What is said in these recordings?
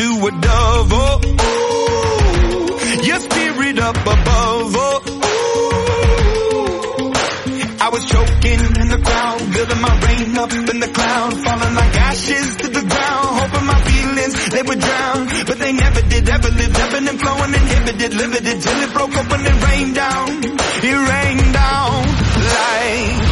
you a dove, oh, ooh, your spirit up above, oh, ooh. I was choking in the crowd, building my rain up in the cloud, falling like ashes to the ground, hoping my feelings, they would drown, but they never did, ever lived, ebbing and flowing, inhibited, limited, till it broke open and rained down, it rained down like...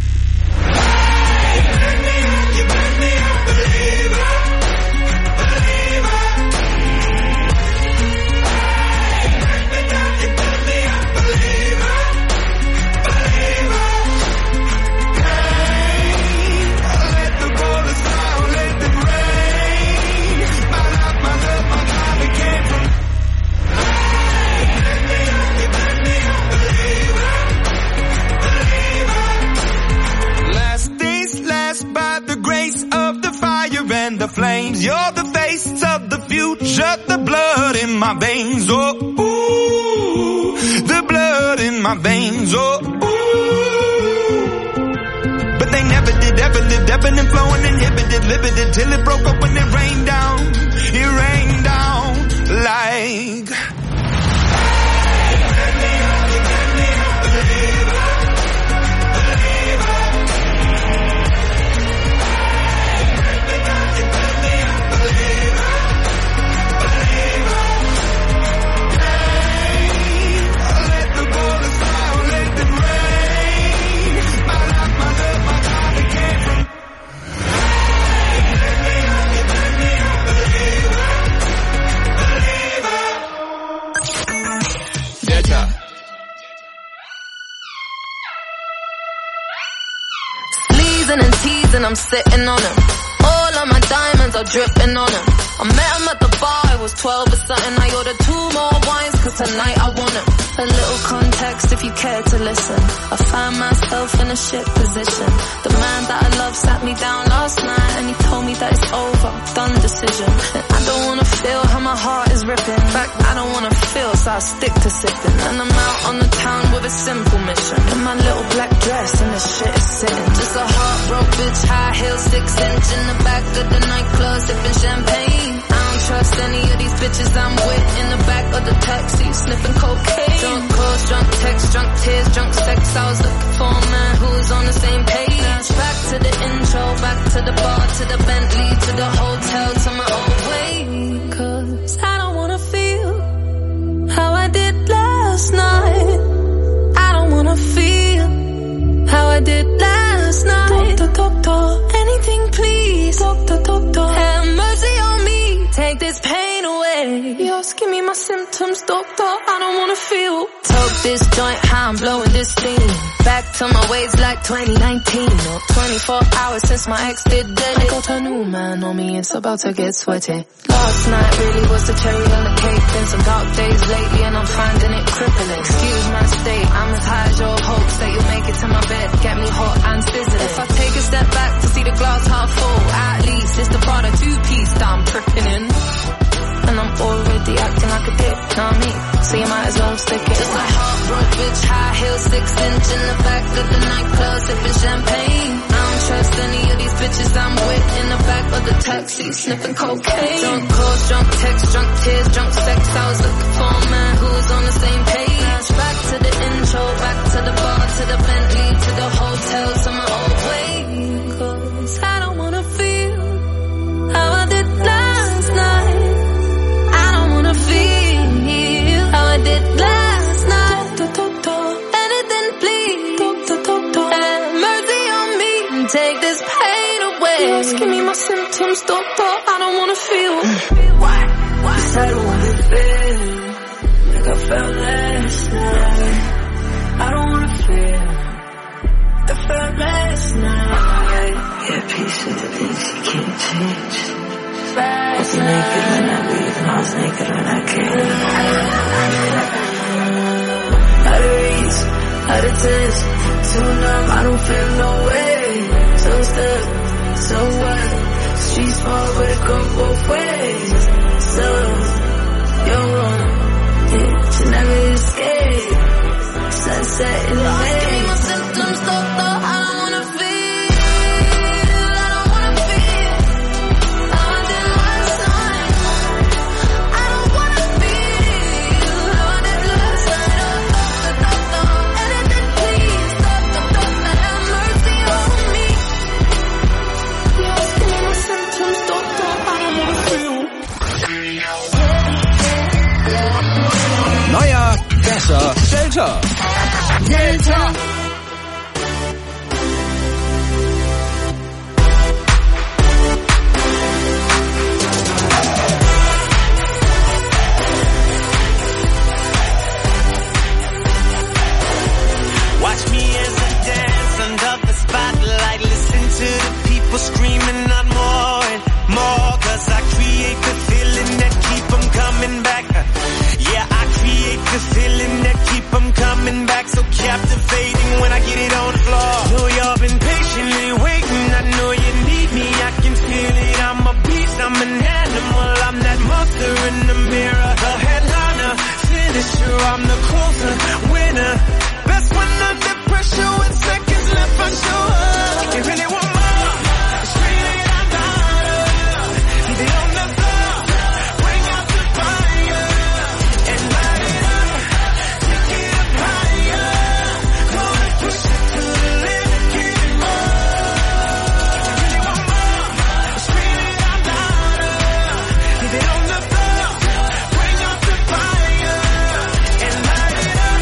The flames, you're the face of the future, the blood in my veins, oh, ooh, the blood in my veins, oh, ooh. But they never did, ever lived, ebbing and flowing, inhibited, limited, till it broke up when it rained down like... And teasing, I'm sitting on him. All of my diamonds are dripping on him. I met him at the bar, it was 12 or something. I ordered 2 more wines, cause tonight I want him. A little context if you care to listen. I found myself in a shit position. The man that I love sat me down last night and he told me that it's over, done decision. And I don't wanna feel how my heart is ripping. In fact, I don't wanna feel, so I stick to sipping. And I'm out on the town with a simple mission. In my little black dress and the shit is sitting. Just a heartbroken bitch, high heels, 6-inch in the back of the nightclub, sipping champagne. I don't trust any of these bitches I'm with. In the back of the taxi, sniffing cocaine. Drunk calls, drunk texts, drunk tears, drunk sex. I was looking for a man who was on the same page. Back to the intro, back to the bar, to the Bentley, to the hotel, to my old way. Cause I don't wanna feel how I did last night. I don't wanna feel how I did last night. Doctor, anything please. Doctor, have mercy on me. Take this pain away. You're asking me my symptoms, doctor. I don't wanna feel. Took this joint, how I'm blowing this thing. Back to my ways like 2019. Or 24 hours since my ex did dead. I got a new man on me, it's about to get sweaty. Last night really was the cherry on the cake. Been some dark days lately and I'm finding it crippling. Excuse my state, I'm as high as your hopes that you'll make it to my bed. Get me hot and sizzling. If I take a step back to see the glass half full, at least it's the part of 2-piece that I'm tripping in. And I'm already acting like a dick, know what I mean? So you might as well stick it. Just a heartbroken bitch, high heels, 6-inch in the back of the nightclub, sipping champagne. I don't trust any of these bitches I'm with. In the back of the taxi, sniffing cocaine. Drunk calls, drunk texts, drunk tears, drunk sex. I was looking for a man who was on the same page. Back to the intro, back to the bar, to the Bentley, to the hotel, to my old way. Cause I don't wanna feel how I did last night. Feel how I did last night. Anything please. Have mercy on me and take this pain away. You're asking me my symptoms, doctor. I don't wanna feel. Why? Cause I don't wanna feel like I felt last night. I don't wanna feel like I felt last night. Yeah, peace with the things you can't change. I was naked when I leave and I was naked when I came. Out of reach, out of touch, too numb, I don't feel no way. So stuck, so what? Streets fall but it go both ways. So, you're wrong, yeah, you never escape. Sunset in the way. Give me my symptoms, doctor, I don't wanna feel. I don't wanna feel how I did last night. Neuer, besser, Delta. Delta. Watch me as I dance under the spotlight. Listen to the people screaming out more and more. Cause I create the feeling that keep them coming back. Yeah, I create the feeling that keep them coming back. So captivating when I get it on the floor. Know y'all been patiently waiting. I know you need me. I can feel it. I'm a beast. I'm an animal. I'm that monster in the mirror. The headliner, finisher. I'm the closer, winner. Best when under pressure with seconds left, I show up. You really want more? Scream it out louder. Leave it on the floor. Bring out the fire and light it up. Take it up higher. Gonna push it to the limit, get it more. You really want more? Scream it out louder. Leave it on the floor. Bring out the fire and light it up.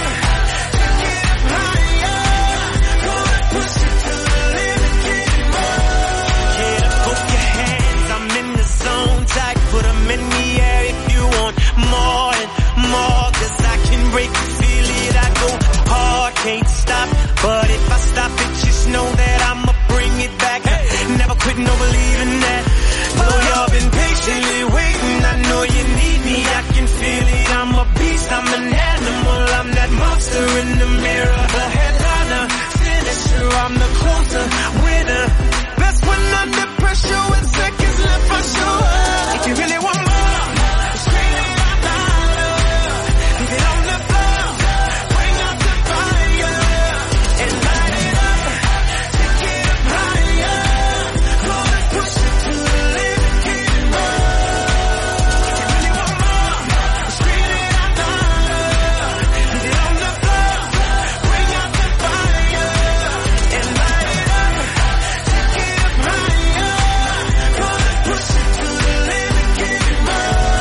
Put them in the air if you want more and more. Cause I can break it, feel it, I go hard, can't stop. But if I stop it, just know that I'ma bring it back. Never quit, no believing that. Know y'all been patiently waiting. I know you need me, I can feel it. I'm a beast, I'm an animal. I'm that monster in the mirror. The headliner, finisher, I'm the closer, winner. Best when under pressure with seconds left, I show up. If you really want more, scream it out louder. Leave it on the floor. Bring out the fire and light it up. Take it up higher. Gonna push it to the limit, get it more. If you really want more, scream it out louder. Leave it on the floor. Bring out the fire and light it up. Take it up higher. Gonna push it to the limit, get it more.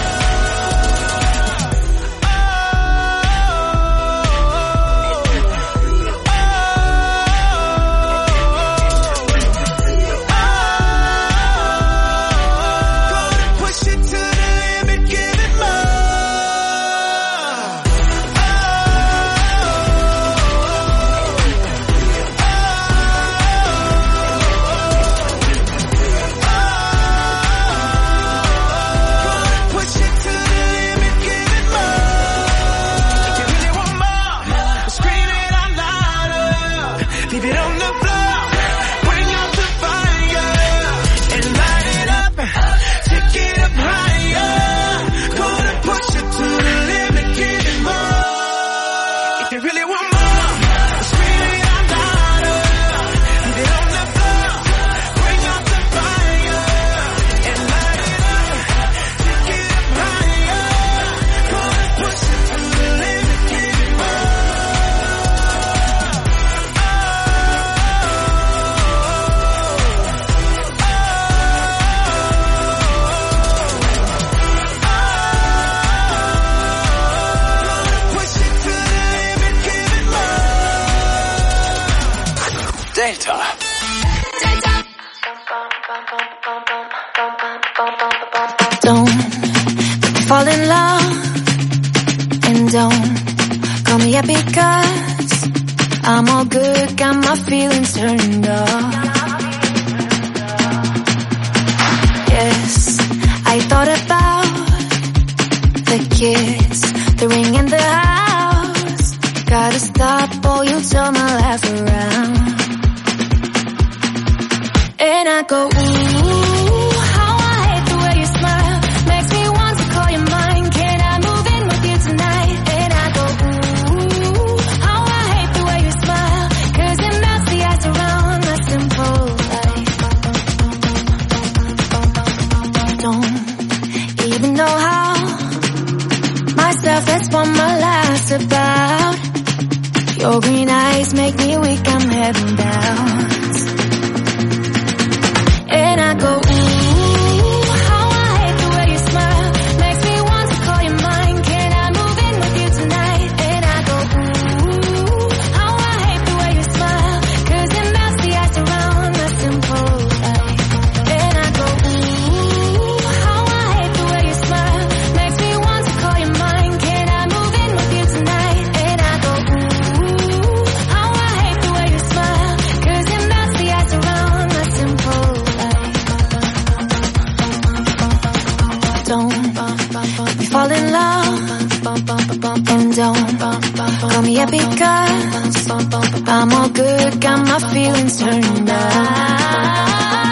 Gonna push it to the limit, give it more. Gonna push it to the limit, give it more. If you really want more, scream it out louder. Leave it on the floor. Bring out the fire and light it up. Take it up higher. Gonna push it to the limit, give it more. If you really want more, scream it out louder. Leave it on the floor. Bring out the fire and light it up. Take it up higher. Gonna push it to the limit, give it more. Push it to the limit, give it more. Delta. Don't fall in love and don't call me up because I'm all good, got my feelings turned off. Yes, I thought about the kiss, the ring and the house. Gotta stop or you'll turn my life around. And I go, ooh, how I hate the way you smile. Makes me want to call you mine. Can I move in with you tonight? And I go, ooh, how I hate the way you smile. Cause it melts the ice around my simple life. Don't even know how. Myself, that's what my life's about. Your green eyes make me weak, I'm heading down. And I go, ooh, how I hate the way you smile. Makes me want to call you mine. Can I move in with you tonight? don't call me up because I'm all good, got my feelings turned up.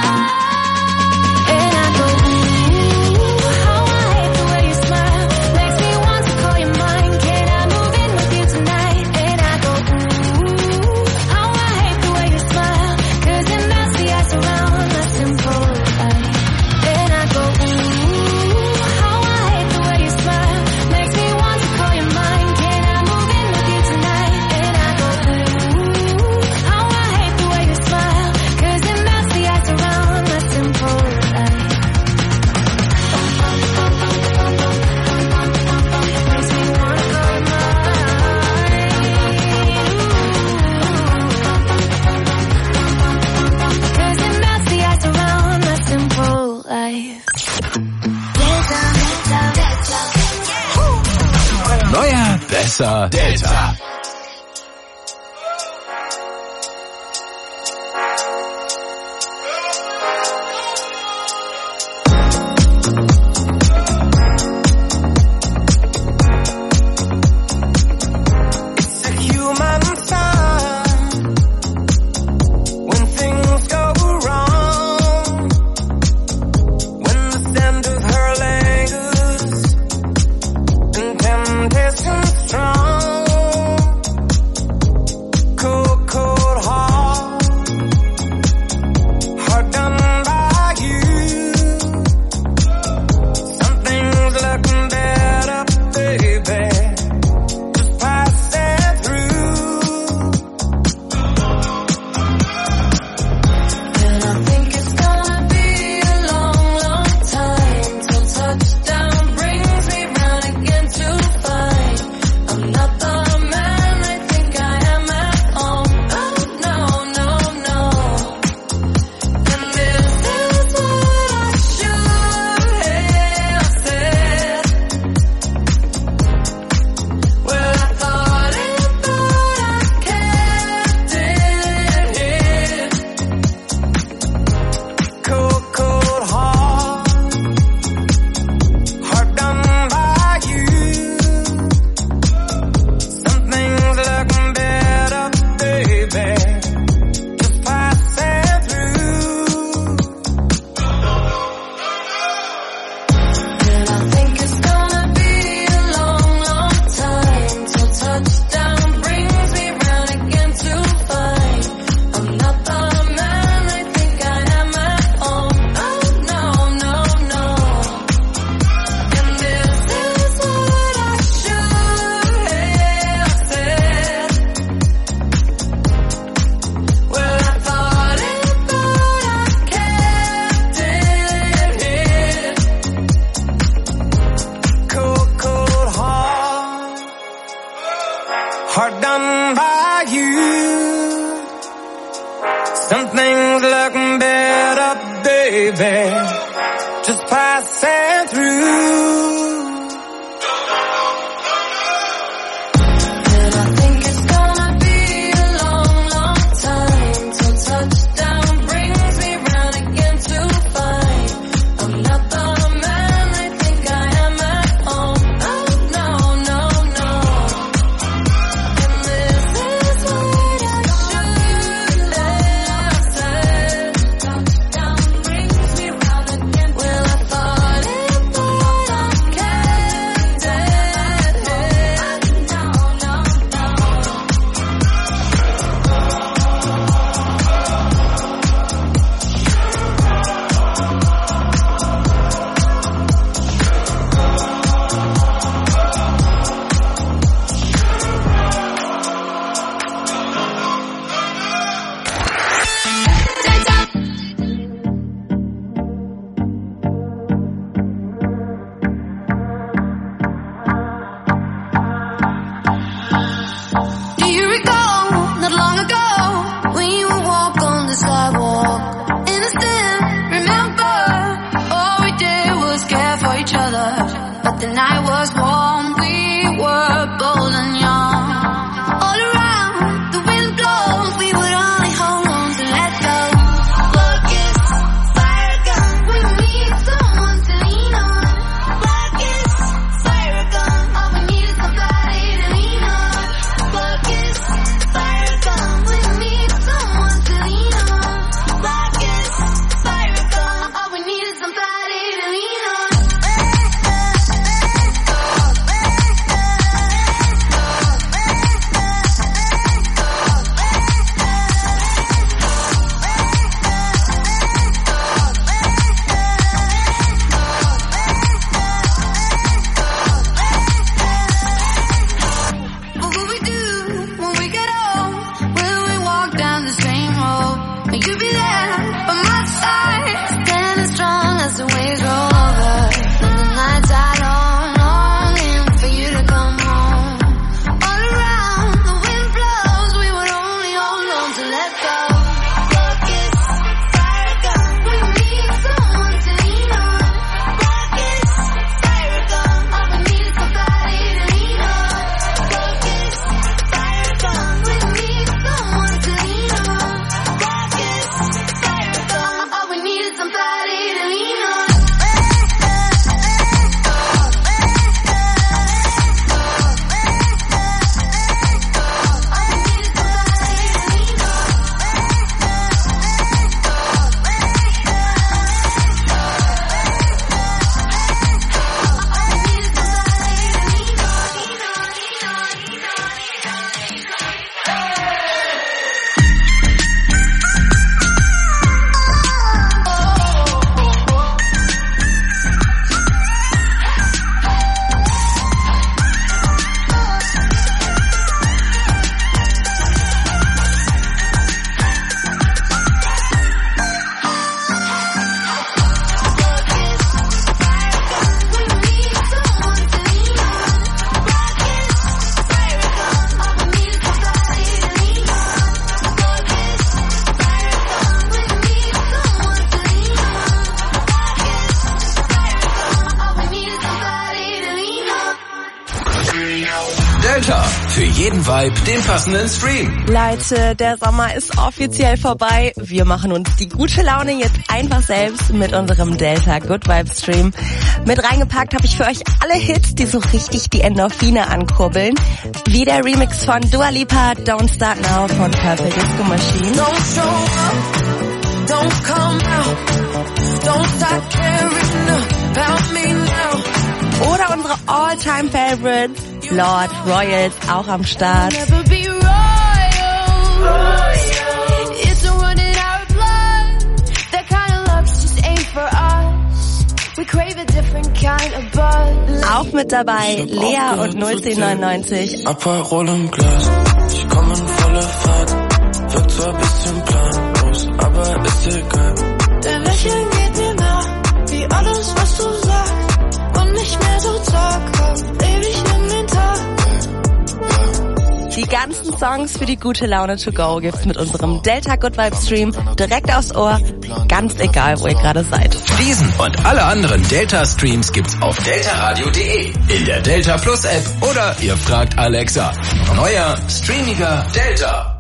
Besser Delta. Delta. Für jeden Vibe den passenden Stream. Leute, der Sommer ist offiziell vorbei. Wir machen uns die gute Laune jetzt einfach selbst mit unserem Delta Good Vibes Stream. Mit reingepackt habe ich für euch alle Hits, die so richtig die Endorphine ankurbeln. Wie der Remix von Dua Lipa, Don't Start Now von Purple Disco Machine. Don't show up, don't come out, don't start caring about me now. Oder unsere All-Time-Favorites, Lord, Royals, auch am Start. Never be royal. It's a running our blood. That kind of love just ain't for us. We crave a different kind of buzz. Auch mit dabei Lea und 01099. Aperol im Glas, ich komm in volle Fahrt. Wirkt zwar ein bisschen planlos, aber ist egal. Dein Lächeln geht mir nach, wie alles, was du sagst. Und nicht mehr so zaghaft, ewig nimm den Tag. Die ganzen Songs für die gute Laune to go gibt's mit unserem Delta Good Vibes Stream direkt aufs Ohr, ganz egal, wo ihr gerade seid. Diesen und alle anderen Delta-Streams gibt's auf deltaradio.de, in der Delta Plus App oder ihr fragt Alexa. Neuer, streamiger Delta.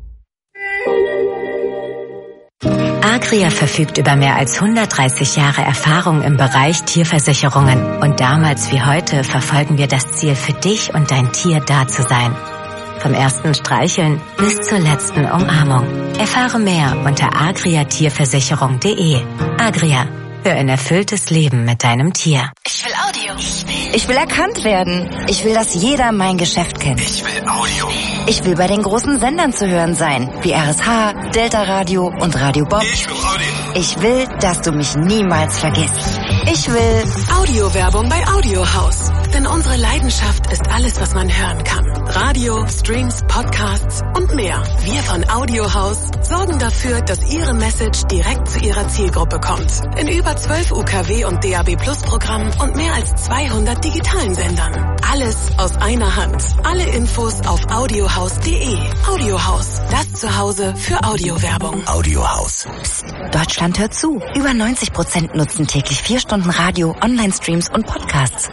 Agria verfügt über mehr als 130 Jahre Erfahrung im Bereich Tierversicherungen. Und damals wie heute verfolgen wir das Ziel, für dich und dein Tier da zu sein. Vom ersten Streicheln bis zur letzten Umarmung. Erfahre mehr unter agriatierversicherung.de. Agria, für ein erfülltes Leben mit deinem Tier. Ich will Audio. Ich will erkannt werden. Ich will, dass jeder mein Geschäft kennt. Ich will Audio. Ich will bei den großen Sendern zu hören sein, wie RSH, Delta Radio und Radio Bob. Ich will Audio. Ich will, dass du mich niemals vergisst. Ich will Audiowerbung bei Audiohaus. Denn unsere Leidenschaft ist alles, was man hören kann. Radio, Streams, Podcasts und mehr. Wir von Audiohaus sorgen dafür, dass Ihre Message direkt zu Ihrer Zielgruppe kommt. In über 12 UKW und DAB Plus Programmen und mehr als 200 digitalen Sendern. Alles aus einer Hand. Alle Infos auf audiohaus.de. Audiohaus, das Zuhause für Audiowerbung. Audiohaus. Psst, Deutschland hört zu. Über 90% nutzen täglich 4 Stunden Radio, Online-Streams und Podcasts.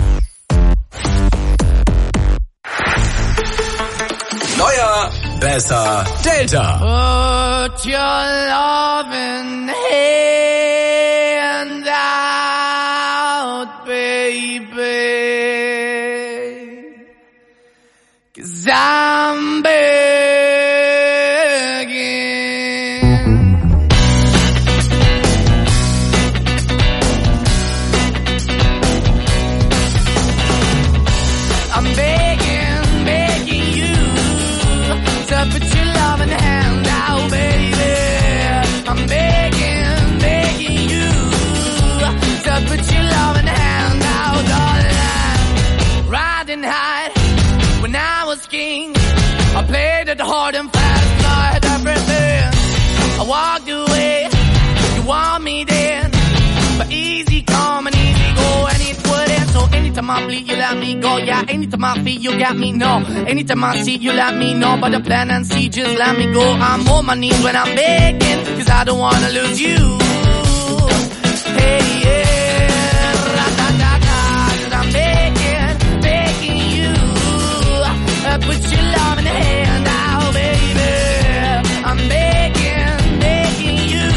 Neuer, besser, Delta. Put your loving hand out, baby. 'Cause I'm begging. I'm begging, begging you to put your loving hand out, baby. I'm begging, begging you to put your loving hand out, darling. Riding high when I was king, I played it hard and fast, I had everything. I walked away, you want me then, but easy come and easy go, and it wouldn't. So anytime I bleed, you let me go. Yeah, anytime I feel, you got me, no. Anytime I see, you let me know. But the plan and see, just let me go. I'm on my knees when I'm begging, 'cause I don't wanna lose you. Hey, yeah, ra-da-da-da, 'cause I'm begging, begging you. Put your love in the hand out, baby. I'm begging, begging you.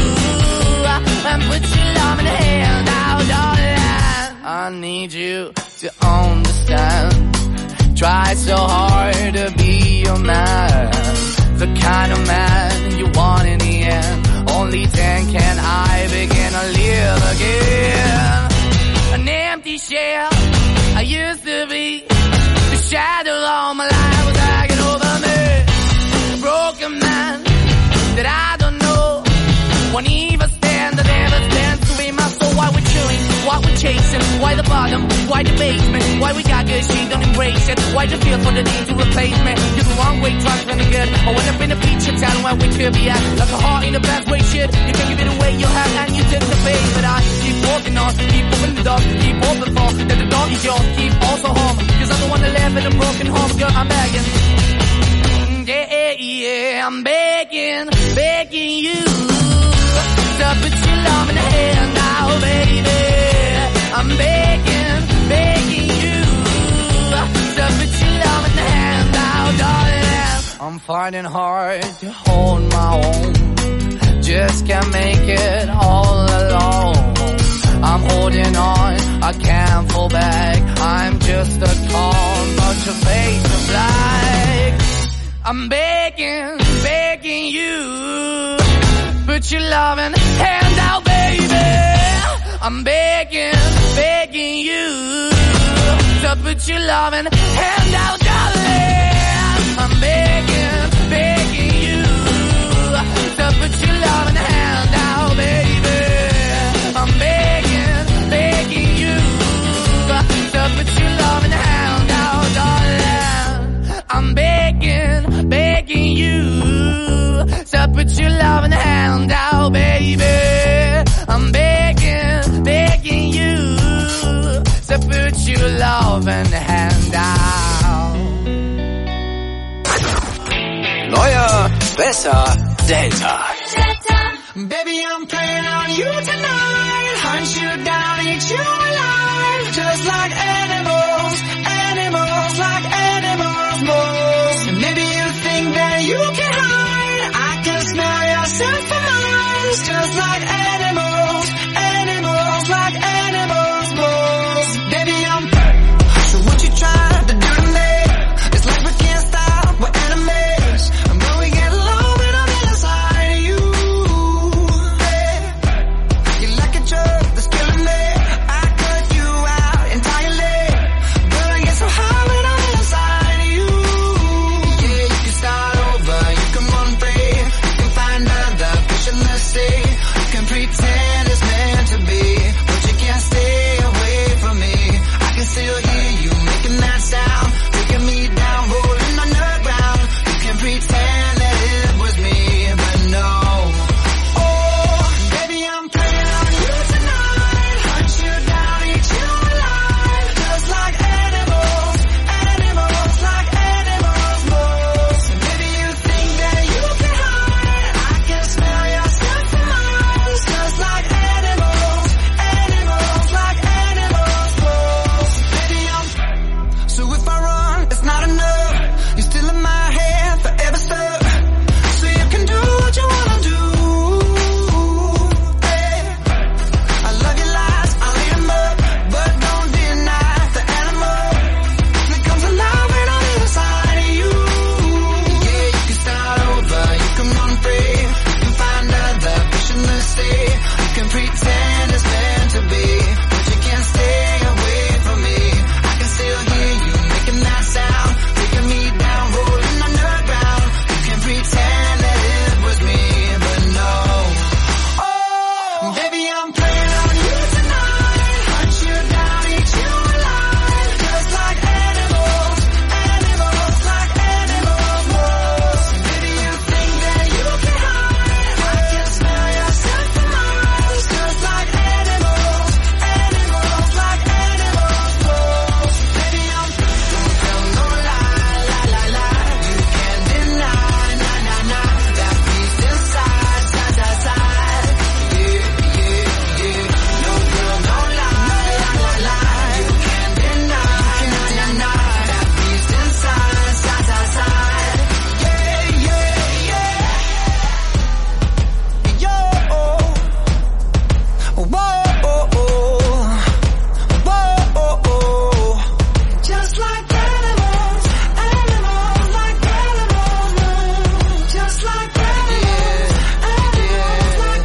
Put your love in the hand out, darling. I need you to understand. Try so hard to be your man, the kind of man you want in the end. Only then can I begin to live again. An empty shell I used to be, the shadow all my life was hanging over me. A broken man that I don't know, won't even stand, I never stand to be my soul. Why we're chilling, why we're chasing, why the bottom, why the basement, why we got good, she don't embrace it, why the feel for the need to replace me. You're the wrong way, trying to good. I went up in a feature town where we could be at, like a heart in a bad way, shit. You can give it away, you have, and you take the bait. But I keep walking on, keep moving the dog, keep open for that the dog is yours, keep also home, 'cause I don't wanna live in a broken home, girl, I'm begging. Yeah, yeah, I'm begging, begging you to put your love in the hand now, baby. I'm begging, begging you to put your love in the finding hard to hold my own. Just can't make it all alone. I'm holding on, I can't fall back. I'm just a calm bunch of fate of black. I'm begging, begging you, put your loving hand out, baby. I'm begging, begging you, to put your loving hand out, darling. I'm begging, begging you, to put your loving hand out, baby. I'm begging, begging you, to put your loving hand out, darling. I'm begging, begging you, to put your loving hand out, baby. I'm begging, begging you, to put your loving hand out. Neuer, besser, Delta. Baby, I'm playing on you tonight. Hunt you down, eat you alive. Just like animals, animals, like animals, moles. And maybe you think that you can hide. I can smell yourself for miles. Just like animals, animals, like animals, moles. Baby, I'm so what you trying to do to me? It's like we can't stop, we're enemies. And when we get low, when I'm inside you. That's killing me. I cut you out entirely, but I get so high when I'm inside you. Yeah, you can start over, you can run free, you can find other fish in the sea. You can pretend it's meant to be, but you can't stay away from me. I can still hear you making that sound, taking me down, rolling on the ground. You can pretend that it was me, but no. Oh, baby, I'm playing on you tonight. Hunt you down, eat you alive. Just like animals, animals, like animals, moles. And maybe you think that you can hide. I can smell yourself for miles. Just like animals, animals, like animals, moles. Baby, I'm so if I run, it's not enough. You're still in my head, forever stuck. So you can do what you wanna do. I love your lies, I'll eat them up, but don't deny the animal that comes alive when I'm inside of you. Yeah, you can start over, you can run free, you can find other fish in the sea. You can pretend it's meant to be, but you can't stay away from me. I can still hear you making that sound, taking me down, rolling on the ground. You can pretend that it was me, but no. Oh, baby, I'm playing on you tonight. Hunt you down, eat you alive. Just like animals, animals, like animals, moles. And maybe you think that you can hide. I can smell yourself for miles. Just like animals, animals, like animals, moles. Baby, I'm don't tell no lie, lie, lie, lie. You can't deny, nah, nah, nah. That beast inside, side, side, side. Yeah, yeah, yeah. No girl, no lie, lie, lie, lie. You can't deny, nah, nah, nah. That beast inside, side, side, side. Yeah, yeah, yeah. Yo, whoa, whoa, just like animals, animals, like animals, moves. Just like animals, animals, like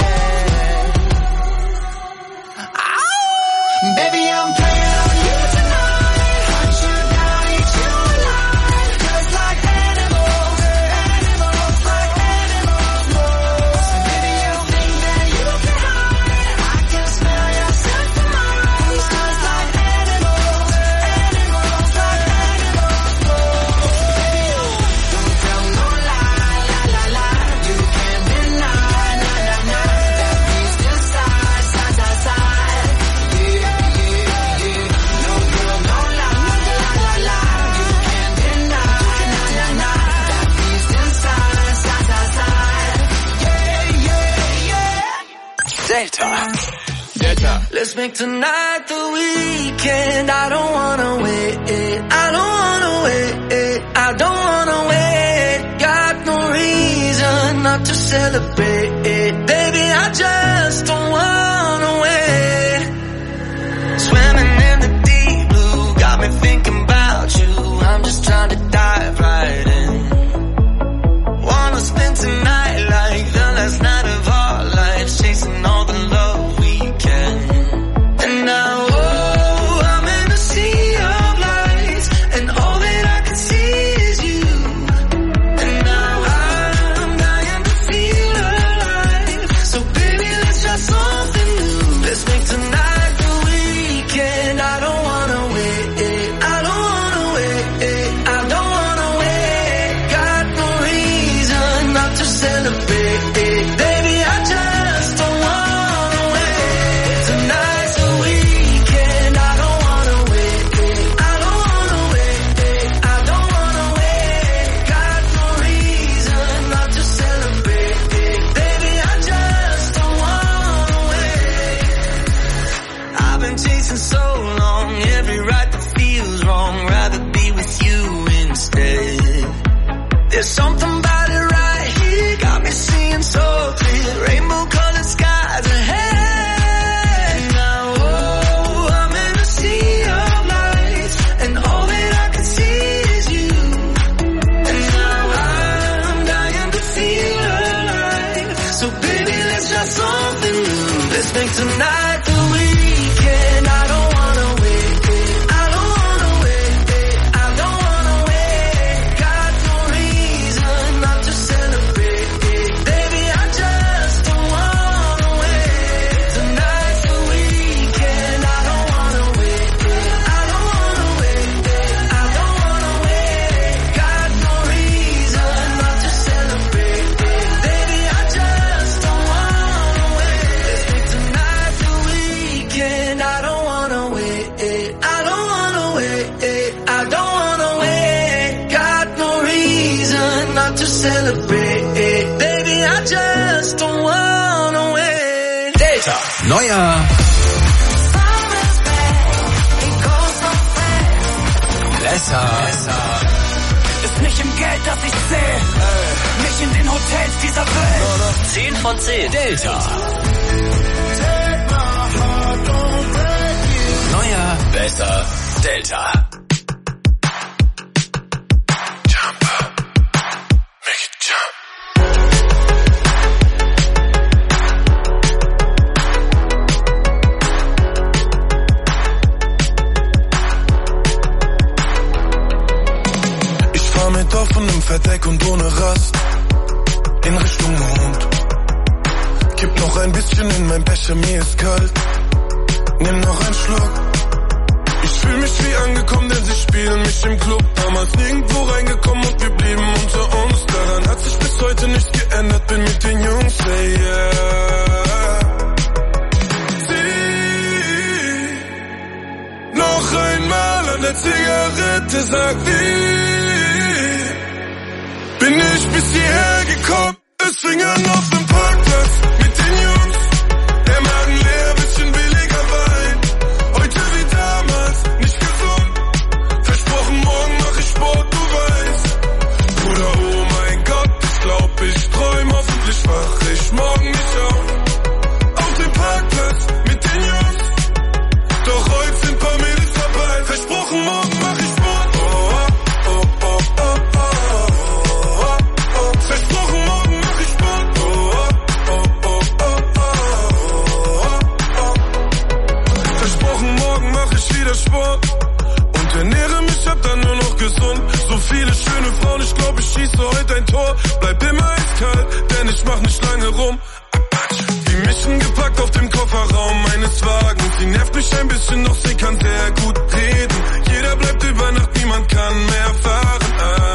animals. Baby, I'm playing on you tonight. Hunt you down, eat you alive. Just like animals, animals, like animals, moves. Baby, you think that you can hide. I can smell yourself for miles. Just like animals, animals, like animals, moves. Baby, don't tell no lie, lie, lie, lie. You can't deny, nah, nah, nah. That beast inside, side, side, side. Yeah, yeah, yeah. No girl, no lie, lie, lie, lie. You can't deny, nah, nah, nah. That beast inside, side, side, side. Yeah, yeah, yeah. Delta. Let's make tonight the weekend. I don't wanna wait. I don't wanna wait. I don't wanna wait. celebrate. Baby, I just don't wanna wait. Swimming in the deep blue, got me thinking about you. I'm just trying to dive right in. Wanna spend tonight like the last night of our lives, chasing all the love we can. And now, oh, I'm in a sea of lights, and all that I can see is you. And now I'm dying to feel alive. So baby, let's try something new. Let's make tonight the weekend. I don't wanna wait. I don't wanna wait. I don't wanna wait. Got no reason not to celebrate. Baby, I just don't wanna wait. Tonight's the weekend. I don't wanna wait. I don't wanna wait. I don't wanna wait. Got no reason not to celebrate. Baby, I just don't wanna wait. I've been chasing so long, every right that feels wrong. Rather be with you instead. There's something about it right here, got me seeing so clear. Rainbow colored skies ahead. Now, oh, I'm in a sea of lights, and all that I can see is you. And now I'm dying to feel alive. So baby, let's try something new. Let's make tonight the weekend. I don't wanna wait. I don't wanna wait. I don't wanna wait. Got no reason not to celebrate. Baby, I just don't wanna wait. Tonight's the weekend. I don't wanna wait. I don't wanna wait. I don't wanna wait. Got no reason not to celebrate. Baby, I just don't wanna wait. Let's make tonight the weekend. I don't wanna wait. I don't wanna wait. I don't wanna wait. Got no reason not to celebrate. Baby, I just don't wanna wait. Delta. Neuer Besser. Ist nicht im Geld, das ich sehe, nicht in den Hotels dieser Welt. 10 von 10. Delta. Neuer Besser. Delta. Mit offenem Verdeck und ohne Rast in Richtung Mond. Kipp noch ein bisschen in mein Becher, mir ist kalt. Nimm noch einen Schluck. Ich fühl mich wie angekommen, denn sie spielen mich im Club. Damals nirgendwo reingekommen und wir blieben unter uns. Daran hat sich bis heute nichts geändert, bin mit den Jungs, hey yeah. Sie noch einmal an der Zigarette, sagt die. Bin ich bis hierher gekommen, es fing an auf dem Parkplatz mit den Jungs. Der Magen leer, bisschen billiger Wein. Heute wie damals, nicht gesund. Versprochen, morgen mach ich Sport, du weißt. Bruder, oh mein Gott, ich glaub, ich träum. Hoffentlich wach ich morgen nicht auf. Auf dem Parkplatz mit den Jungs. Doch heute sind paar Mädels dabei. Versprochen, morgen mach ich Sport. Sport und ernähre mich, hab dann nur noch gesund. So viele schöne Frauen, ich glaub, ich schieße heute ein Tor. Bleib immer eiskalt, denn ich mach nicht lange rum. Die Mischen gepackt auf dem Kofferraum meines Wagens. Sie nervt mich ein bisschen, doch sie kann sehr gut reden. Jeder bleibt über Nacht, niemand kann mehr fahren.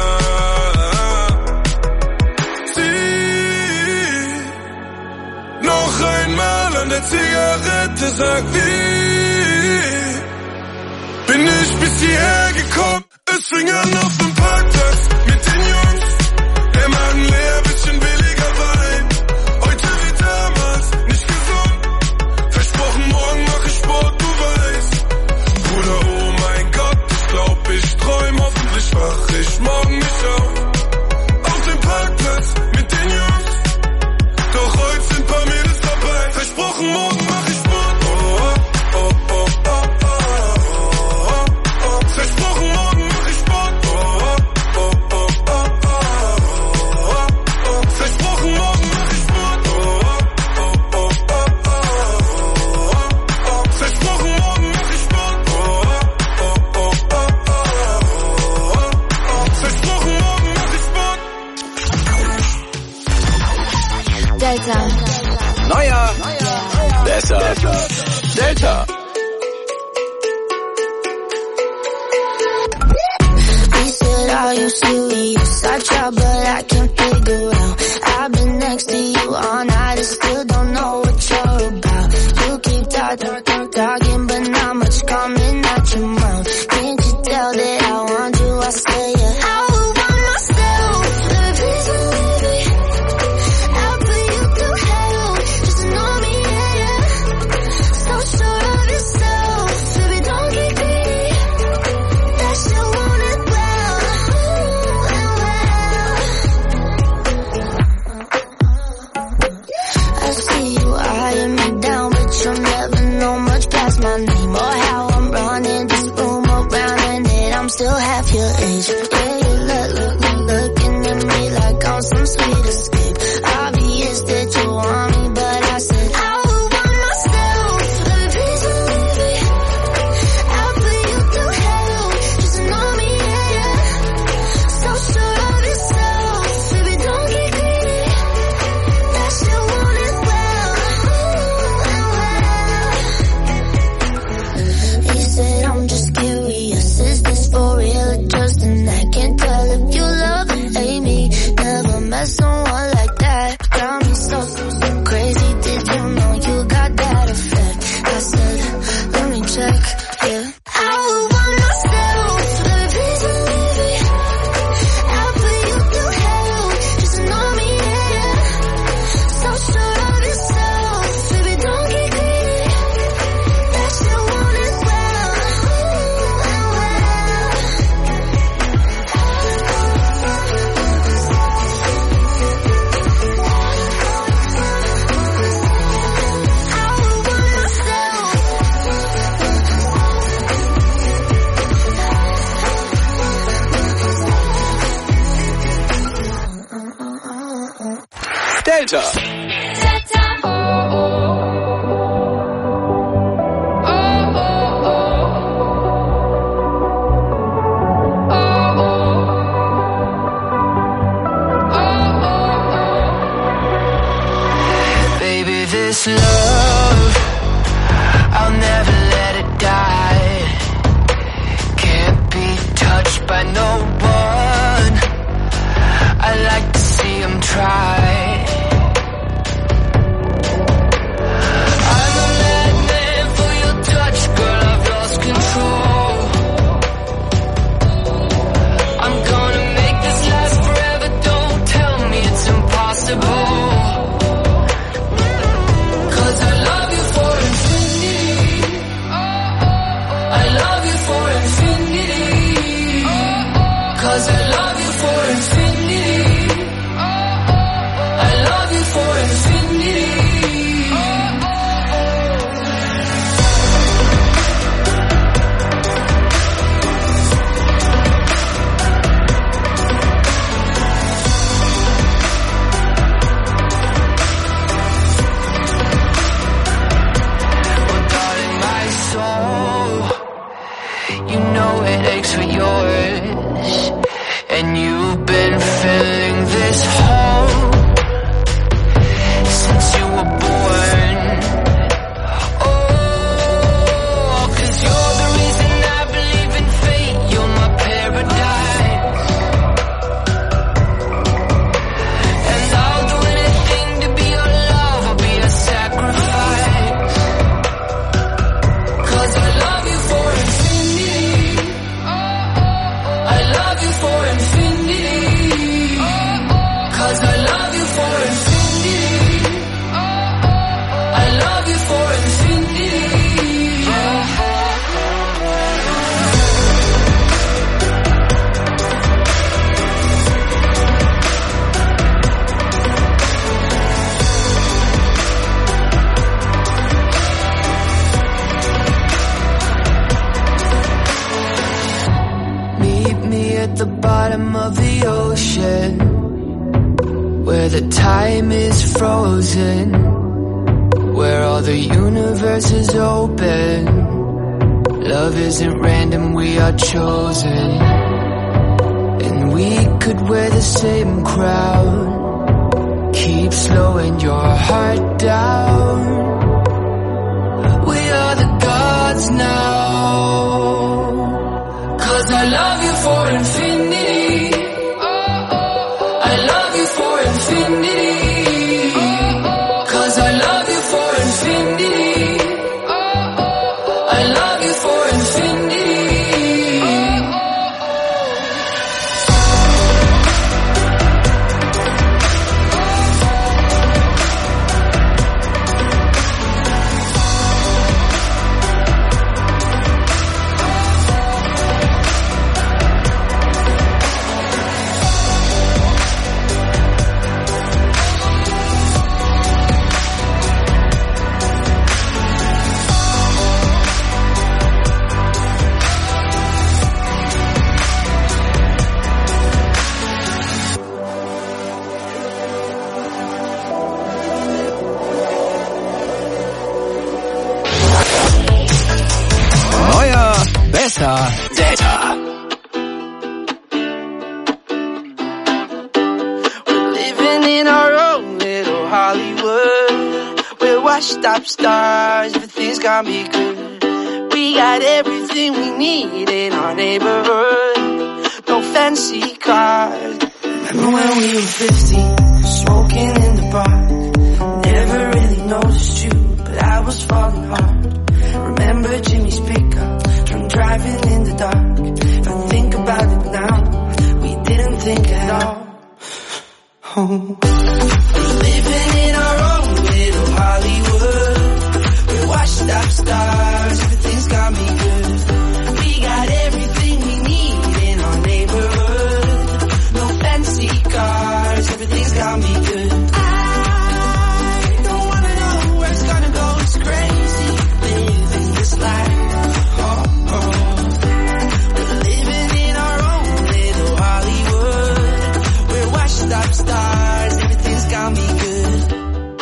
Sie noch einmal an der Zigarette, sagt die. Bin ich bis hierher gekommen, es fing an auf dem Parkplatz mit den Jungs. Der Magen leer, bisschen billiger Wein. Heute wie damals, nicht gesund. Versprochen, morgen mach ich Sport, du weißt. Bruder, oh mein Gott, ich glaub, ich träum. Hoffentlich wach ich morgen nicht auf. Auf dem Parkplatz mit den Jungs. Are you serious? I try but I can't figure out. I've been next to you all night and still don't know what you're about. You keep talking but not much coming out your mouth. Can't you tell that I want you? I say yeah. I would want myself to be living. I'll put you through hell just to know me, yeah. So sure of yourself, baby, don't get greedy. That you want it well, I see you eyeing me down, but you'll never know much past my name or how I'm running this room around, and that I'm still half your age. Yeah, you looking at me like I'm some sweet escape. Obvious that you want me, but I said I would want myself to be living. I'll put you through hell just to know me, yeah. So sure of yourself, baby, don't get greedy. That you want it well. He said I'm just curious, is this for real or just an act? Can't tell if you love or hate me. Never met someone like that. Got me so crazy, did you know you got that effect? I said, let me check, yeah. I would want myself to be living. I'll put you through hell just to know me, yeah. So sure of yourself, baby, don't get greedy. That you want it well. Delta. Baby, this love, I'll never let it die. Can't be touched by no one. I like to see him try. I'm a madman for your touch, girl, I've lost control. I'm gonna make this last forever, don't tell me it's impossible. Cause I love you for infinity. I love you for infinity. Cause I love you for infinity. I love you for infinity. Oh, darling, my soul, you know it aches for yours, and you've been filling this hole since you were born. Oh, 'cause you're the reason I believe in fate. You're my paradise, and I'll do anything to be your love. I'll be a sacrifice. 'Cause I love you for infinity. I love you for infinity. 'Cause I love you for infinity. I love you for infinity. Meet me at the bottom of the ocean, where the time is frozen, where all the universe is open. Love isn't random, we are chosen, and we could wear the same crown. Keep slowing your heart down. We are the gods now. 'Cause I love you for infinity. washed up stars, everything's gonna be good. We got everything we need in our neighborhood. No fancy cars. Remember when we were 15, smoking in the park. Never really noticed you, but I was falling hard. Remember Jimmy's pickup, drunk driving in the dark. If I think about it now, we didn't think at all. Oh. We're living in our own little Hollywood. We're washed up stars, everything's gonna be good. We got everything we need in our neighborhood. No fancy cars, everything's gonna be good. I don't wanna know where it's gonna go, it's crazy living this life. Oh, oh. We're living in our own little Hollywood. We're washed up stars, everything's gonna be good.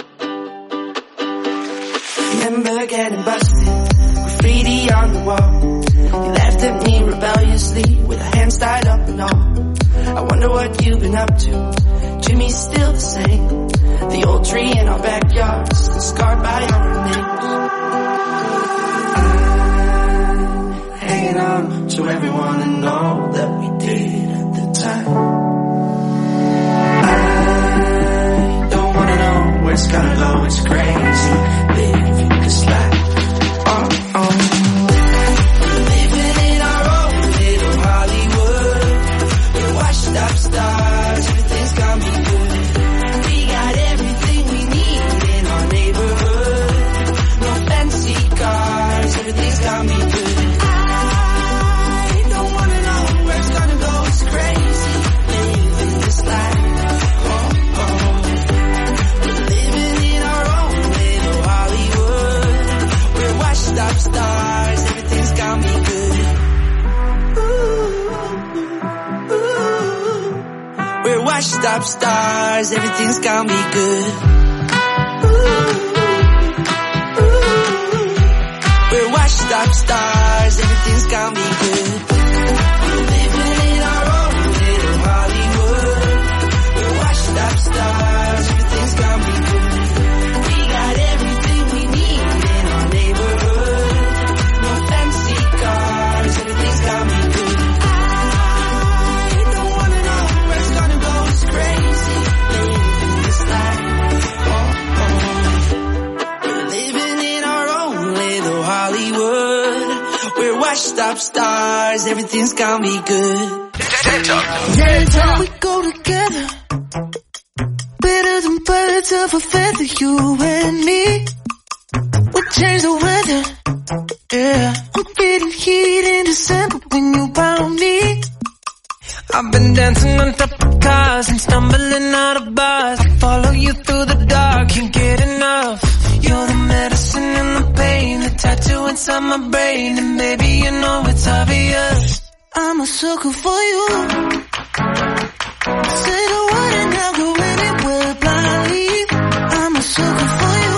Remember getting busted, graffiti on the wall. You laughed at me rebelliously with our hands tied up and all. I wonder what you've been up to. Jimmy's still the same. The old tree in our backyard, still scarred by our names. I'm hanging on to everyone and all that we did at the time. I don't wanna know where it's gonna go, it's crazy living this life. Living in our own little Hollywood. We're washed up stars, everything's gonna be good. We got everything we need in our neighborhood. No fancy cars, everything's gonna be good. I don't wanna know where it's gonna go, it's crazy living this life. Up stars, everything's gonna be good. Ooh, ooh. We're washed up stars, everything's gonna be good. Ooh, ooh. We're washed up stars, everything's gonna be good. We're living in our own little Hollywood. We're washed up stars, everything's gonna be good. We got everything we need in our neighborhood. Everything's gonna be good. I don't wanna know where it's gonna go, it's crazy living this life. Oh, oh. We're living in our own little Hollywood. We're washed up stars, everything's gonna be good. Delta. We go together, better than birds of a feather, you and me. We change the weather. Yeah, I'm feeling heat in December when you found me. I've been dancing on top of cars and stumbling out of bars. I follow you through the dark, can't get enough. You're the medicine and the pain, the tattoo inside my brain. And baby, you know it's obvious, I'm a sucker for you. Say the word and I'll go anywhere blindly. I'm a sucker for you.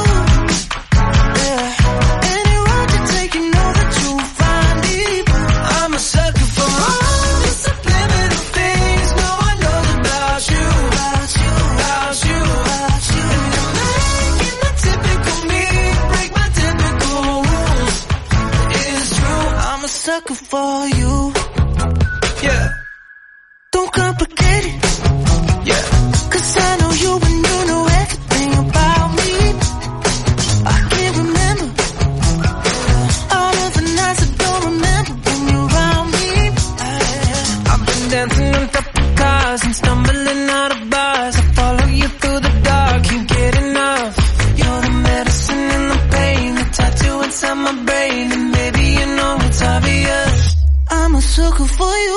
Sucker for you. Yeah. Don't complicate it. Yeah. Cause I know you and you know everything about me. I can't remember all of the nights I don't remember when you're around me. I've been dancing on top of cars and stumbling out of bars. I follow you through the dark, can't get enough. You're the medicine and the pain, the tattoo inside my brain. And maybe you know it's obvious, I'm a sucker for you.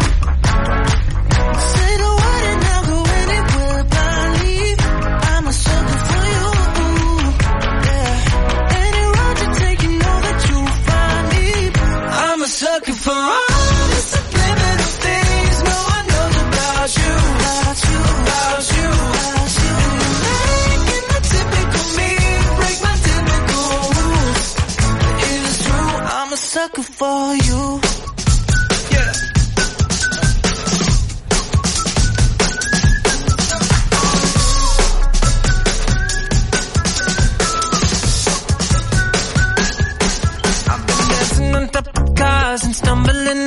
Say the word and I'll go anywhere blindly. I'm a sucker for you. Yeah. Any road you take, you know that you'll find me. I'm a sucker for all the subliminal things no one knows about you. About you, about you, about you. Making the typical me break my typical rules. It is true, I'm a sucker for you. Yeah.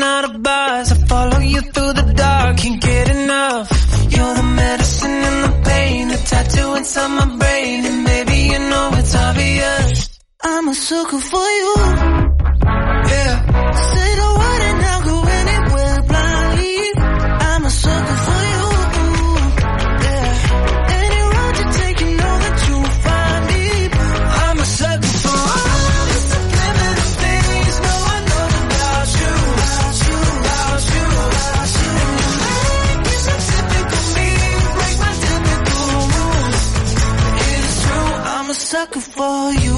stumbling out of bars. I follow you through the dark, can't get enough. You're the medicine and the pain, the tattoo inside my brain. And baby, you know it's obvious, I'm a sucker for you. Yeah. Say the word and I'll go anywhere blindly. I'm a sucker for you. Yeah. Any road you take, you know that you'll find me. I'm a sucker for all the subliminal things no one knows about you. About you. And you make it so typical me, break my typical rules. It's true, I'm a sucker for you.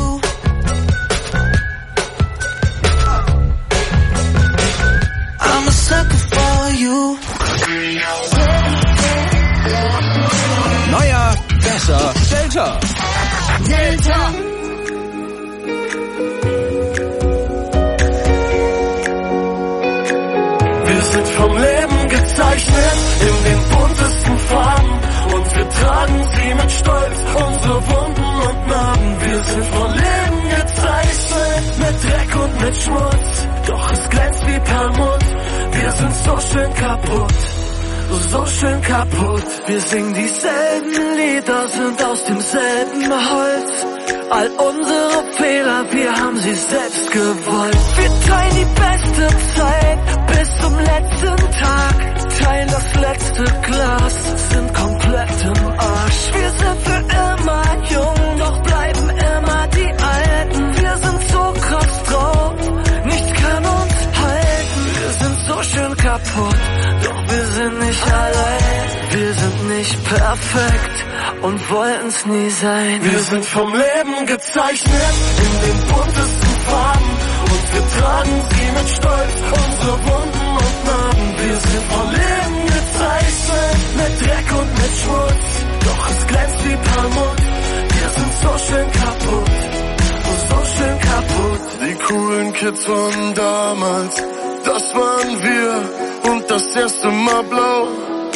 I'm a sucker for you. Neuer, besser, Delta. Delta. Wir sind vom Leben gezeichnet in den buntesten Farben und wir tragen sie mit Stolz, unsere Wunden und Narben. Wir sind vom Leben gezeichnet mit Dreck und mit Schmutz, doch es glänzt wie Perlmutt. Wir sind so schön kaputt, so schön kaputt. Wir singen dieselben Lieder, sind aus demselben Holz. All unsere Fehler, wir haben sie selbst gewollt. Wir teilen die beste Zeit bis zum letzten Tag, teilen das letzte Glas, sind komplett im Arsch. Wir sind für immer jung, doch bleiben immer die Alten. Wir sind so krass drauf, nichts kann uns halten. Wir sind so schön kaputt, doch wir sind nicht allein. Wir sind nicht perfekt und wollten's nie sein. Wir sind vom Leben gezeichnet in den buntesten Farben und wir tragen sie mit Stolz, unsere Wunden und Narben. Wir sind vom Leben gezeichnet mit Dreck und mit Schmutz, doch es glänzt wie Perlmutt. Wir sind so schön kaputt, so schön kaputt. Die coolen Kids von damals, das waren wir und das erste Mal blau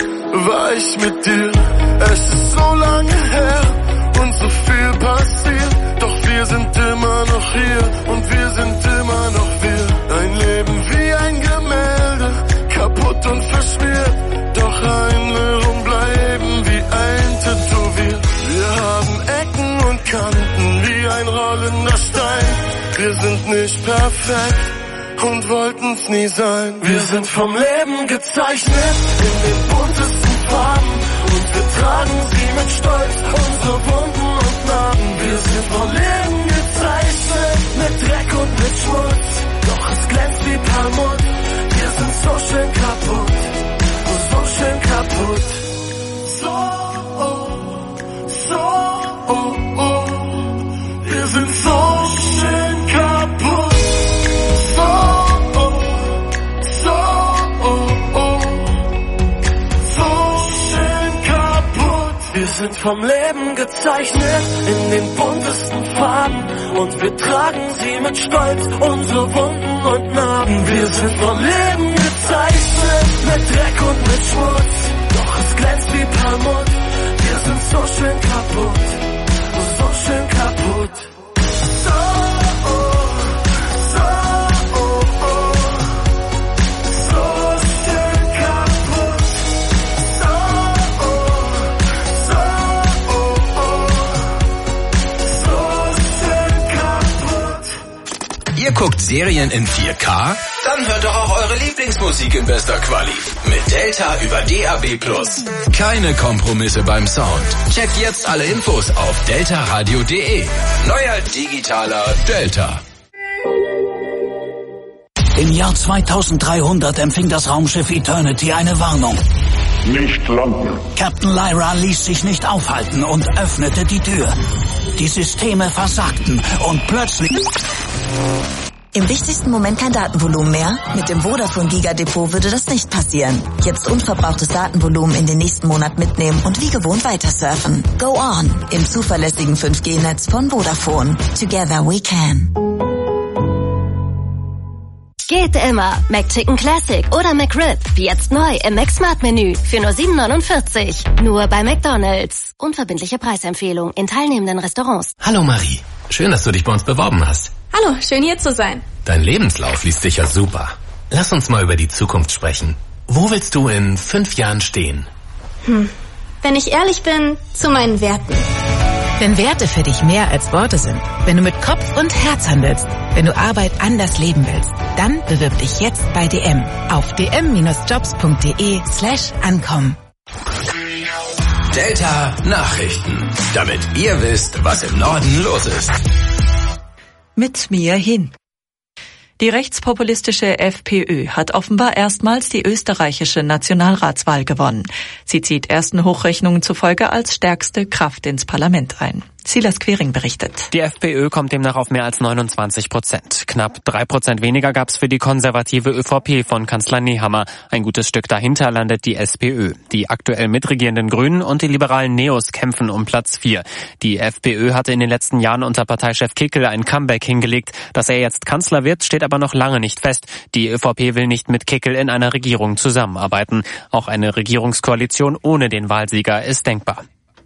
war ich mit dir. Es ist so lange her und so viel passiert, doch wir sind immer noch hier und wir sind immer noch wir. Ein Leben wie ein Gemälde, kaputt und verschmiert, doch Erinnerungen bleiben wie ein Tätowier. Wir haben Ecken und Kanten wie ein rollender Stein. Wir sind nicht perfekt und wollten's nie sein. Wir sind vom Leben gezeichnet in den buntesten Farben und wir tragen sie mit Stolz, unsere Wunden und Narben. Wir sind vom Leben gezeichnet mit Dreck und mit Schmutz, doch es glänzt wie Perlmutt. Wir sind so schön kaputt, so schön kaputt. Wir sind so schön kaputt. Wir sind vom Leben gezeichnet in den buntesten Farben und wir tragen sie mit Stolz, unsere Wunden und Narben. Wir sind vom Leben gezeichnet mit Dreck und mit Schmutz, doch es glänzt wie Perlmutt. Wir sind so schön kaputt, so schön kaputt. Ihr guckt Serien in 4K? Dann hört doch auch eure Lieblingsmusik in bester Quali. Mit Delta über DAB+. Keine Kompromisse beim Sound. Checkt jetzt alle Infos auf deltaradio.de. Neuer digitaler Delta. Im Jahr 2300 empfing das Raumschiff Eternity eine Warnung. Nicht landen. Captain Lyra ließ sich nicht aufhalten und öffnete die Tür. Die Systeme versagten und plötzlich... Im wichtigsten Moment kein Datenvolumen mehr? Mit dem Vodafone Giga Depot würde das nicht passieren. Jetzt unverbrauchtes Datenvolumen in den nächsten Monat mitnehmen und wie gewohnt weiter surfen. Go on im zuverlässigen 5G-Netz von Vodafone. Together we can. Geht immer. McChicken Classic oder McRib. Jetzt neu im McSmart-Menü für nur 7,49. Nur bei McDonald's. Unverbindliche Preisempfehlung in teilnehmenden Restaurants. Hallo Marie. Schön, dass du dich bei uns beworben hast. Hallo, schön hier zu sein. Dein Lebenslauf liest sicher super. Lass uns mal über die Zukunft sprechen. Wo willst du in 5 Jahren stehen? Wenn ich ehrlich bin, zu meinen Werten. Wenn Werte für dich mehr als Worte sind, wenn du mit Kopf und Herz handelst, wenn du Arbeit anders leben willst, dann bewirb dich jetzt bei DM auf dm-jobs.de/ankommen. Delta Nachrichten, damit ihr wisst, was im Norden los ist. Mit mir hin. Die rechtspopulistische FPÖ hat offenbar erstmals die österreichische Nationalratswahl gewonnen. Sie zieht ersten Hochrechnungen zufolge als stärkste Kraft ins Parlament ein. Silas Quering berichtet. Die FPÖ kommt demnach auf mehr als 29%. Knapp 3% weniger gab's für die konservative ÖVP von Kanzler Nehammer. Ein gutes Stück dahinter landet die SPÖ. Die aktuell mitregierenden Grünen und die liberalen Neos kämpfen um Platz 4. Die FPÖ hatte in den letzten Jahren unter Parteichef Kickl ein Comeback hingelegt. Dass er jetzt Kanzler wird, steht aber noch lange nicht fest. Die ÖVP will nicht mit Kickl in einer Regierung zusammenarbeiten. Auch eine Regierungskoalition ohne den Wahlsieger ist denkbar.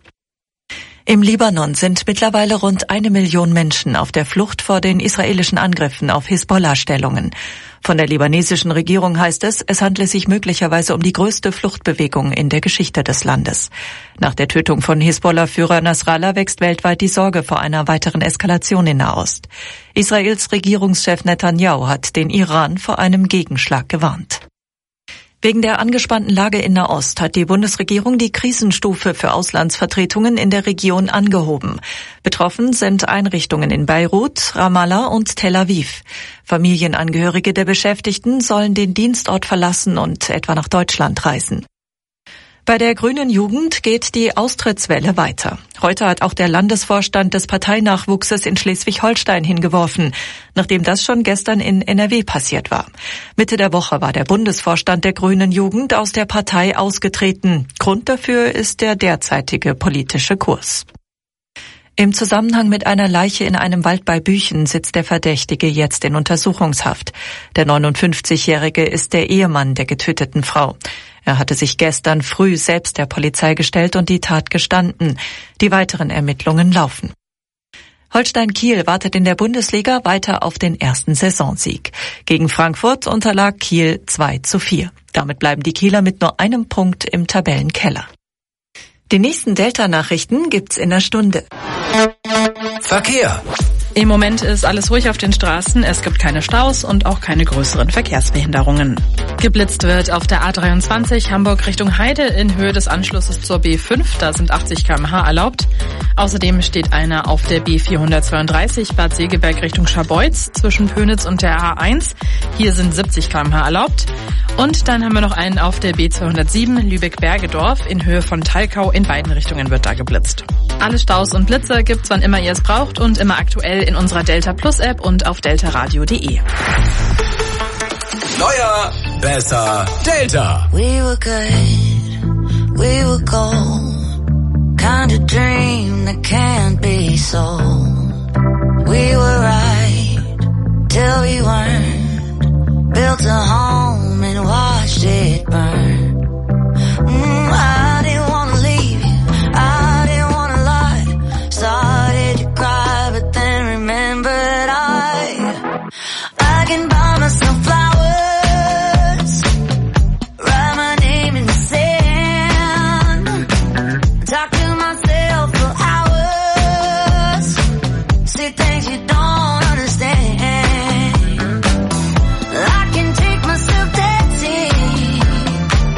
Im Libanon sind mittlerweile rund 1 Million Menschen auf der Flucht vor den israelischen Angriffen auf Hisbollah-Stellungen. Von der libanesischen Regierung heißt es handle sich möglicherweise um die größte Fluchtbewegung in der Geschichte des Landes. Nach der Tötung von Hisbollah-Führer Nasrallah wächst weltweit die Sorge vor einer weiteren Eskalation in Nahost. Israels Regierungschef Netanyahu hat den Iran vor einem Gegenschlag gewarnt. Wegen der angespannten Lage in Nahost hat die Bundesregierung die Krisenstufe für Auslandsvertretungen in der Region angehoben. Betroffen sind Einrichtungen in Beirut, Ramallah und Tel Aviv. Familienangehörige der Beschäftigten sollen den Dienstort verlassen und etwa nach Deutschland reisen. Bei der Grünen Jugend geht die Austrittswelle weiter. Heute hat auch der Landesvorstand des Parteinachwuchses in Schleswig-Holstein hingeworfen, nachdem das schon gestern in NRW passiert war. Mitte der Woche war der Bundesvorstand der Grünen Jugend aus der Partei ausgetreten. Grund dafür ist der derzeitige politische Kurs. Im Zusammenhang mit einer Leiche in einem Wald bei Büchen sitzt der Verdächtige jetzt in Untersuchungshaft. Der 59-Jährige ist der Ehemann der getöteten Frau. Er hatte sich gestern früh selbst der Polizei gestellt und die Tat gestanden. Die weiteren Ermittlungen laufen. Holstein Kiel wartet in der Bundesliga weiter auf den ersten Saisonsieg. Gegen Frankfurt unterlag Kiel 2:4. Damit bleiben die Kieler mit nur einem Punkt im Tabellenkeller. Die nächsten Delta-Nachrichten gibt's in einer Stunde. Verkehr. Im Moment ist alles ruhig auf den Straßen, es gibt keine Staus und auch keine größeren Verkehrsbehinderungen. Geblitzt wird auf der A23 Hamburg Richtung Heide in Höhe des Anschlusses zur B5, da sind 80 km/h erlaubt. Außerdem steht einer auf der B432 Bad Segeberg Richtung Scharbeutz zwischen Pönitz und der A1, hier sind 70 km/h erlaubt. Und dann haben wir noch einen auf der B207 Lübeck-Bergedorf in Höhe von Talkau, in beiden Richtungen wird da geblitzt. Alle Staus und Blitze gibt's wann immer ihr es braucht und immer aktuell in unserer Delta Plus App und auf deltaradio.de. Neuer, besser, Delta. We were good, we were gold, kind of dream that can't be sold. We were right, till we weren't, built a home and watched it burn. I didn't wanna leave you, I didn't wanna lie, started to cry but then remembered I can buy myself flowers, write my name in the sand, talk to myself for hours, say things you don't understand. I can take myself dancing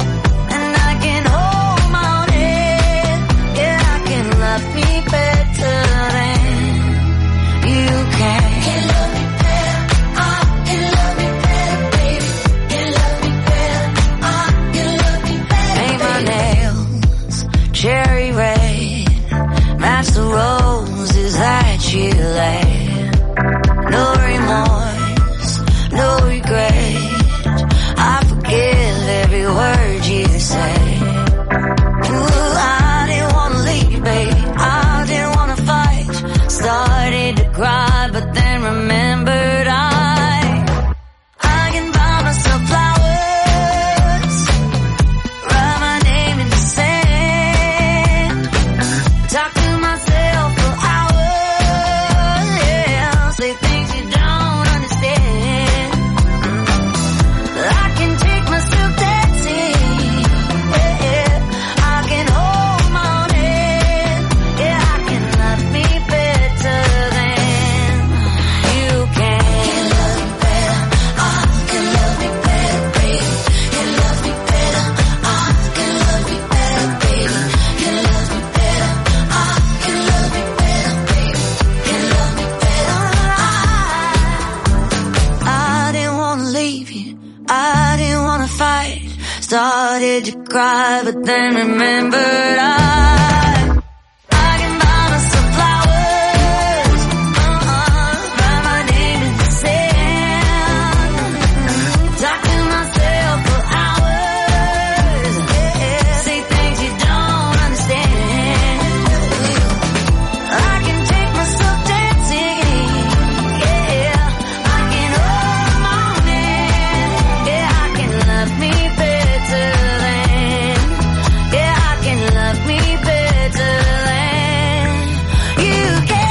Started to cry, but then remembered I can buy myself flowers, write my name in the sand, talk to myself for hours, say things you don't understand. I can take myself dancing, yeah, I can hold my hand, yeah, I can love me better than, yeah, I can love me better than you can.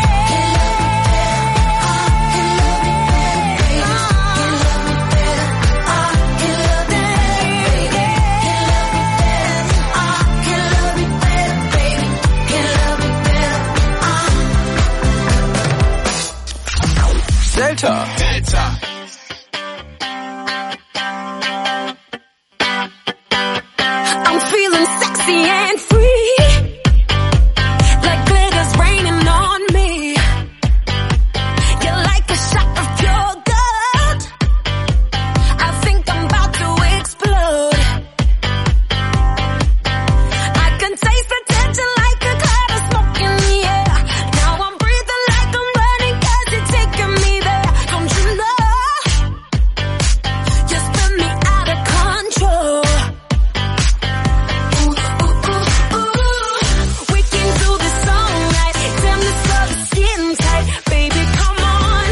Delta. I'm feeling sexy and free, like glitter's raining on me. You're like a shot of pure gold. I think I'm about to explode. I can taste the tension like a cloud of smoke in the air. Now I'm breathing like I'm running 'cause you're taking me there. Don't you know? You spin me out of control. We can do this all night. Damn, this love is getting tight. Baby, come on.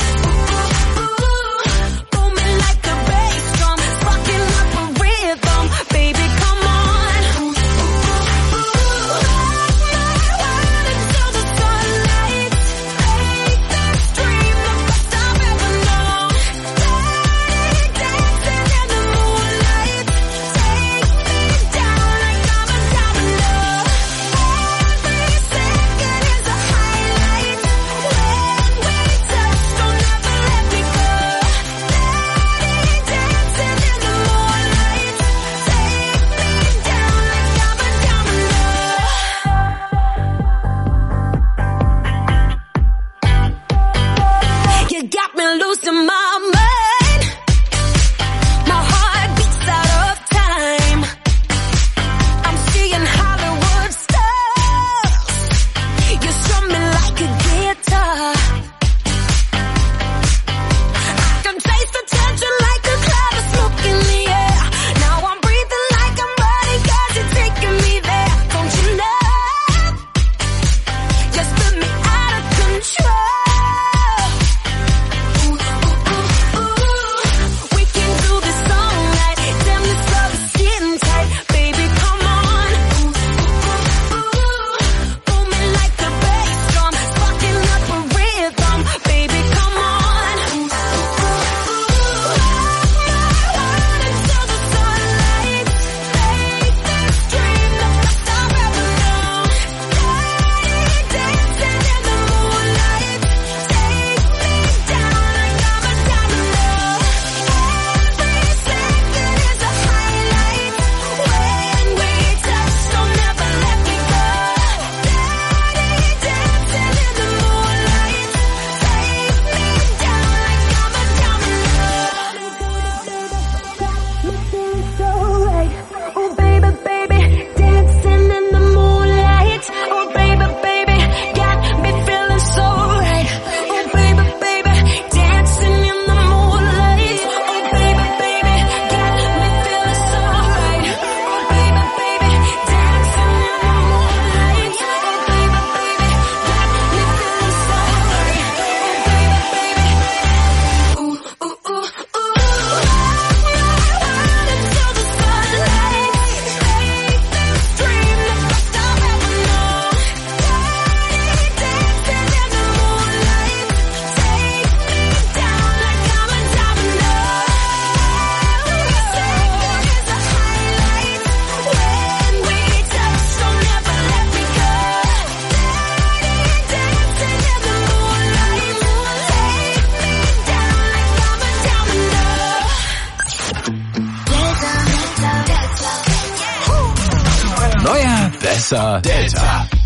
Booming like a bass drum, sparking up a rhythm. Baby, come on. Until the sunlight. Make this dream the best I've ever known. Dancing in the moonlight. Take me down like I'm a domino. Every second is a highlight. When we touch, don't ever let me go. Dancing in the moonlight. Take me down like I'm a domino. You got me losing my mind. My heart beats out of time. I'm seeing Hollywood stars. You strum me like a guitar. I can taste the tension like a cloud of smoke in the air. Now I'm breathing like I'm running 'cause you're taking me there. Don't you know? You spin me out of control. We can do this all night. Damn, this love is getting tight. Baby, come on. Booming like a bass drum, sparking up a rhythm. Baby, come on. Until the sunlight. Make this dream the best I've ever known. Dancing in the moonlight. Take me down like I'm a domino. Every second is a highlight. When we touch, don't ever let me go. Dancing in the moonlight. Take me down like I'm a domino. Me feeling so right. Oh baby, baby, dancing in the moonlight. Oh baby, baby, got me feeling so right. Oh baby, baby, dancing in the moonlight. Oh baby, baby, got me feeling so right. Oh baby, baby, dancing in the moonlight. Oh baby, baby, got me feeling so right. Oh baby, baby, ooh ooh ooh ooh. Until the sunlight. Make this dream the best I've ever known. Dancing in the moonlight. Take me down like I'm a domino. Every second is a highlight. When we touch, don't ever let me go. Dancing in the moonlight. Take me down like I'm a domino. Neuer, besser, Delta.